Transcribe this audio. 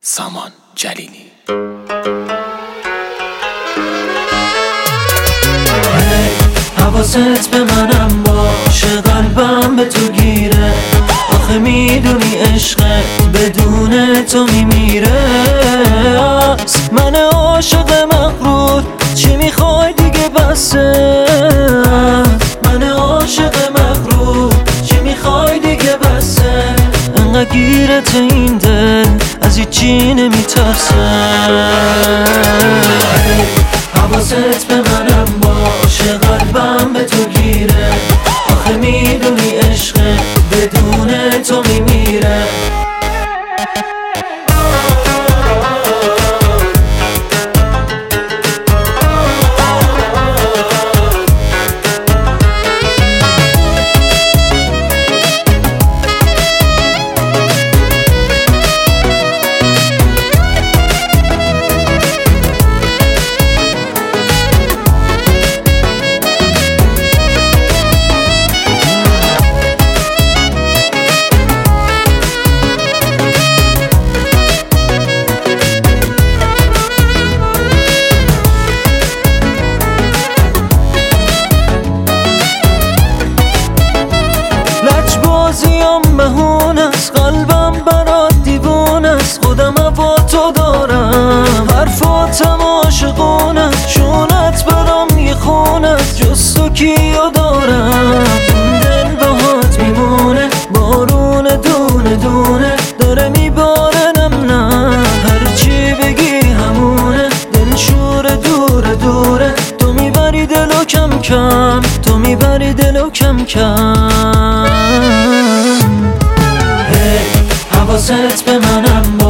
سامان جلیلی. حواست به منم باشه، قلبم به تو گیره. آخه میدونی عشقت بدون تو میمیره. من عاشق مغرور، چی میخوای دیگه بسه. من عاشق مغرور، چی میخوای دیگه بسه. انقدر گیرت این دل از هیچی نمیترسه. حواست به منم باشه، قلبم به تو گیره. آخه میدونی عشق بدون تو میمیره. بازیم مهون است، قلبم برات دیوون است. خودم با تو دارم، حرفاتم عاشقون است. شونت برام یه خون است، جز تو کیو دارم. این دل باهات میمونه، بارون دونه دونه داره میباره. نه هرچی بگی همونه، دل شور دوره دوره. تو میبری دلو کم کم، تو میبری دلو کم کم. حواست به منم